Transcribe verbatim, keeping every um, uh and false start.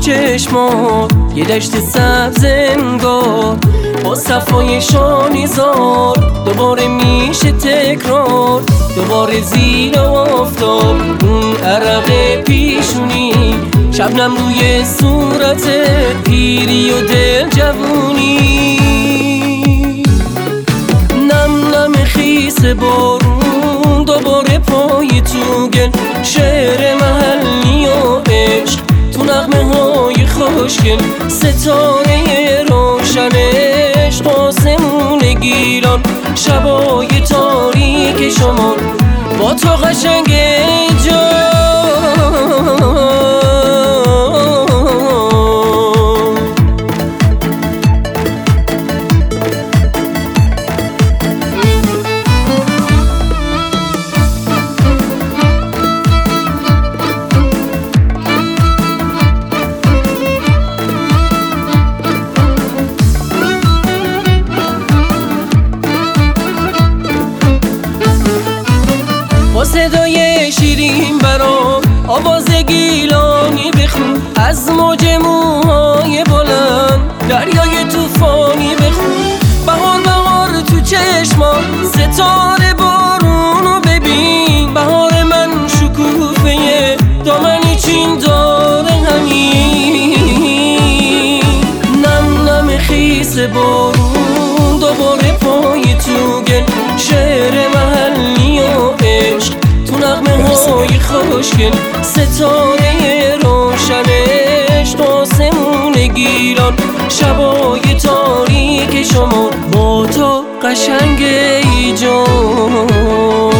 چشمات یه دشت سبز انگار، با صفای شانیزار دوباره میشه تکرار. دوباره زیر آفتاب اون عرق پیشونی، شبنم روی صورتت، پیری و دل جوونی. نم نم خیس بارون دوباره پای تو گل، شعر محلی و عشق تو نغمه های خوشگل. ستاره روشنش آسمون گیلان، شبای تاریک شمال با تو قشنگ جان. با صدای شیرین برام آواز گیلانی بخون، از موج موهای بلند دریای توفانی بخون. بهار بهار تو چشمان، ستاره بارونو ببین. بهار من شکوفه دامنی چین داره همین. نم نم خیس بارون دوباره پای تو گل، شعر محلی و عشق تو نغمه های خوشگل. ستاره روشنش آسمون گیلان، شبای تاریک شما با تو قشنگ ای جان.